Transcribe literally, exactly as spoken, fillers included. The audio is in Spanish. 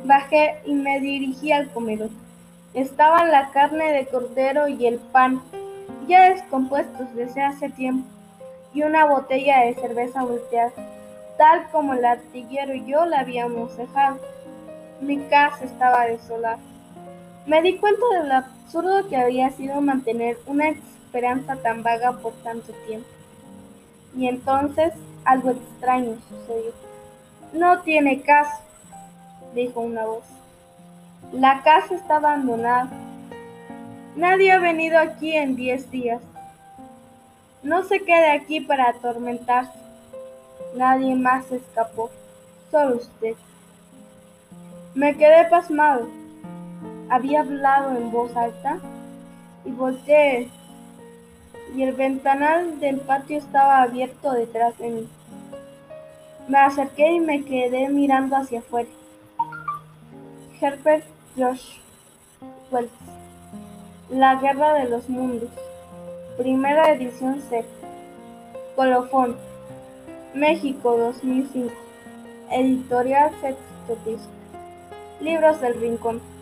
Bajé y me dirigí al comedor. Estaban la carne de cordero y el pan, ya descompuestos desde hace tiempo, y una botella de cerveza volteada, tal como el artillero y yo la habíamos dejado. Mi casa estaba desolada. Me di cuenta de lo absurdo que había sido mantener una esperanza tan vaga por tanto tiempo. Y entonces algo extraño sucedió. No tiene caso, dijo una voz. La casa está abandonada. Nadie ha venido aquí en diez días. No se quede aquí para atormentarse. Nadie más escapó, solo usted. Me quedé pasmado. Había hablado en voz alta y volteé, y el ventanal del patio estaba abierto detrás de mí. Me acerqué y me quedé mirando hacia afuera. Herbert George Wells, La guerra de los mundos, primera edición seca, Colofón, México dos mil cinco, Editorial Sexto Disco, Libros del Rincón.